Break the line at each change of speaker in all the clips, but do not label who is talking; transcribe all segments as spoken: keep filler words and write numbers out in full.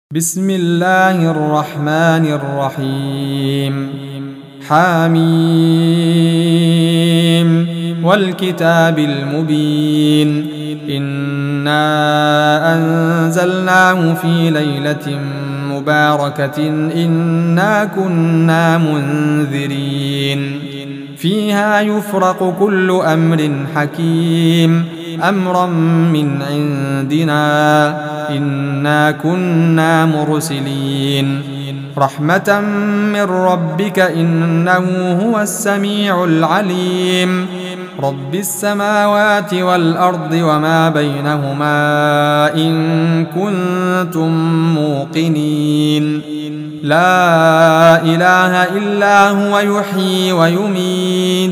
بسم الله الرحمن الرحيم حميم والكتاب المبين إنا أنزلناه في ليلة مباركة إنا كنا منذرين فيها يفرق كل أمر حكيم أمرا من عندنا إنا كنا مرسلين رحمة من ربك إنه هو السميع العليم رب السماوات والأرض وما بينهما إن كنتم موقنين لا إله إلا هو يحيي ويميت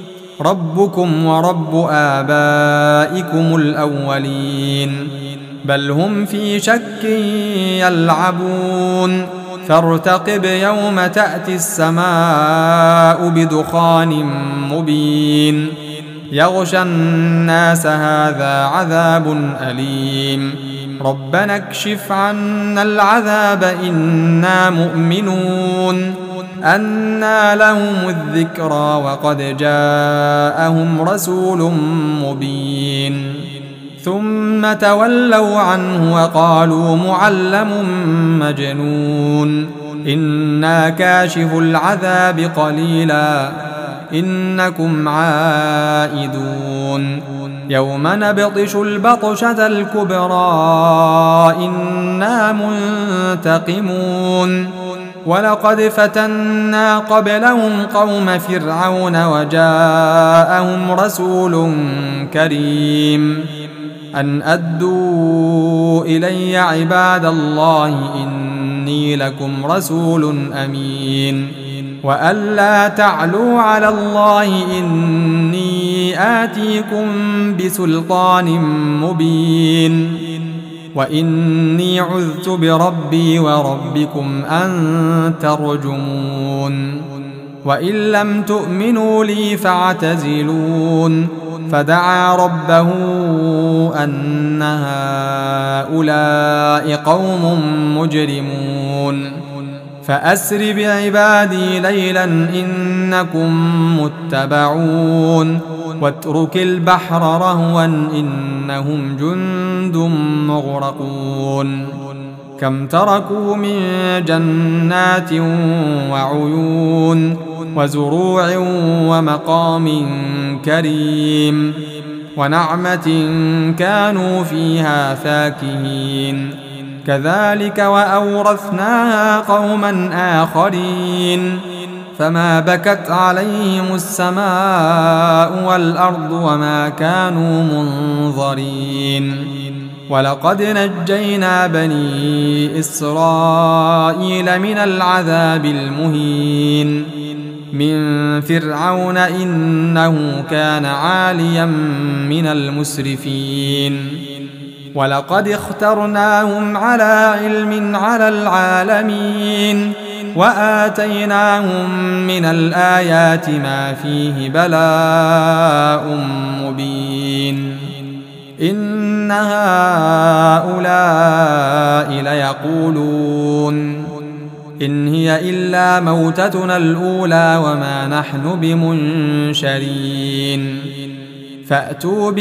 ربكم ورب آبائكم الأولين بل هم في شك يلعبون فارتقب يوم تأتي السماء بدخان مبين يغشى الناس هذا عذاب أليم ربنا اكشف عنا العذاب إنا مؤمنون أنى لهم الذكرى وقد جاءهم رسول مبين ثم تولوا عنه وقالوا معلم مجنون إنا كاشف العذاب قليلا إنكم عائدون يوم نبطش البطشة الكبرى إنا منتقمون ولقد فتنا قبلهم قوم فرعون وجاءهم رسول كريم أن أدوا إلي عباد الله إني لكم رسول أمين وأن لا تعلوا على الله إني آتيكم بسلطان مبين وإني عذت بربي وربكم أن ترجمون وإن لم تؤمنوا لي فاعتزلون فدعا ربه أن هؤلاء قوم مجرمون فأسر بعبادي ليلا إنكم متبعون واترك البحر رهوا إنهم جند مغرقون كم تركوا من جنات وعيون وزروع ومقام كريم ونعمة كانوا فيها فاكهين كذلك وأورثناها قوما آخرين فما بكت عليهم السماء والأرض وما كانوا منظرين ولقد نجينا بني إسرائيل من العذاب المهين من فرعون إنه كان عاليا من المسرفين ولقد اخترناهم على علم على العالمين وآتيناهم من الآيات ما فيه بلاء مبين إن هؤلاء ليقولون إن هي إلا موتتنا الأولى وما نحن بمنشرين فأتوا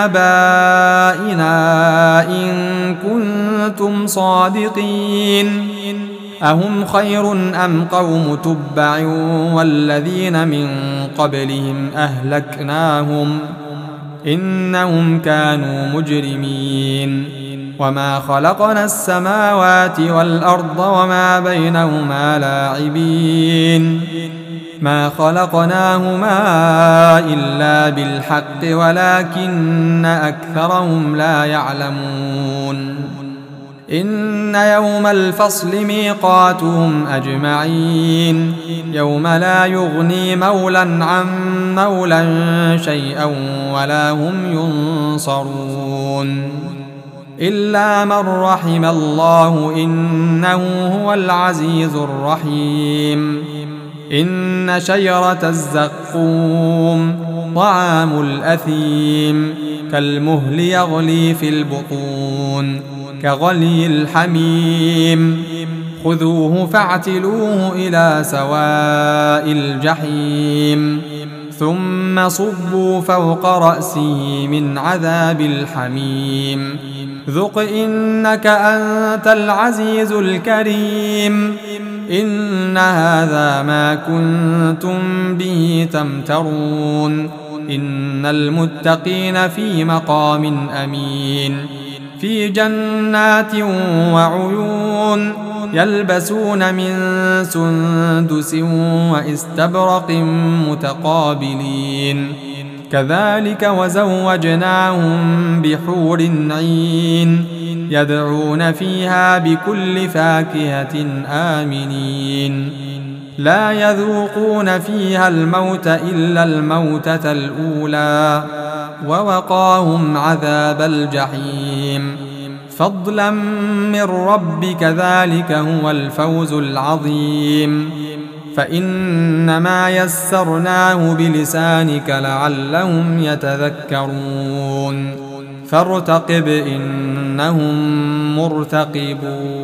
بآبائنا إن كنتم صادقين أهم خير أم قوم تبع والذين من قبلهم أهلكناهم إنهم كانوا مجرمين وما خلقنا السماوات والأرض وما بينهما لاعبين ما خلقناهما إلا بالحق ولكن أكثرهم لا يعلمون إن يوم الفصل ميقاتهم أجمعين يوم لا يغني مولى عن مولى شيئا ولا هم ينصرون إلا من رحم الله إنه هو العزيز الرحيم إن شجرة الزقوم طعام الأثيم كالمهل يغلي في البطون كغلي الحميم خذوه فاعتلوه إلى سواء الجحيم ثم صبوا فوق رأسه من عذاب الحميم ذق إنك أنت العزيز الكريم إن هذا ما كنتم به تمترون إن المتقين في مقام أمين في جنات وعيون يلبسون من سندس واستبرق متقابلين كذلك وزوجناهم بحور عين يدعون فيها بكل فاكهة آمنين لا يذوقون فيها الموت إلا الموتة الأولى ووقاهم عذاب الجحيم فضلا من ربك ذلك هو الفوز العظيم فإنما يسرناه بلسانك لعلهم يتذكرون فارتقب إنهم مرتقبون.